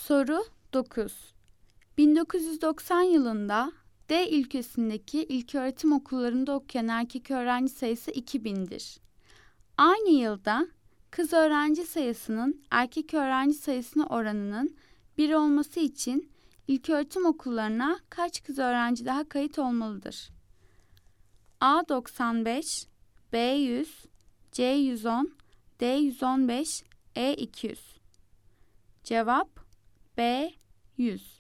Soru 9. 1990 yılında D ülkesindeki ilköğretim okullarında okuyan erkek öğrenci sayısı 2000'dir. Aynı yılda kız öğrenci sayısının erkek öğrenci sayısına oranının 1 olması için ilköğretim okullarına kaç kız öğrenci daha kayıt olmalıdır? A 95, B 100, C 110, D 115, E 200. Cevap B 100.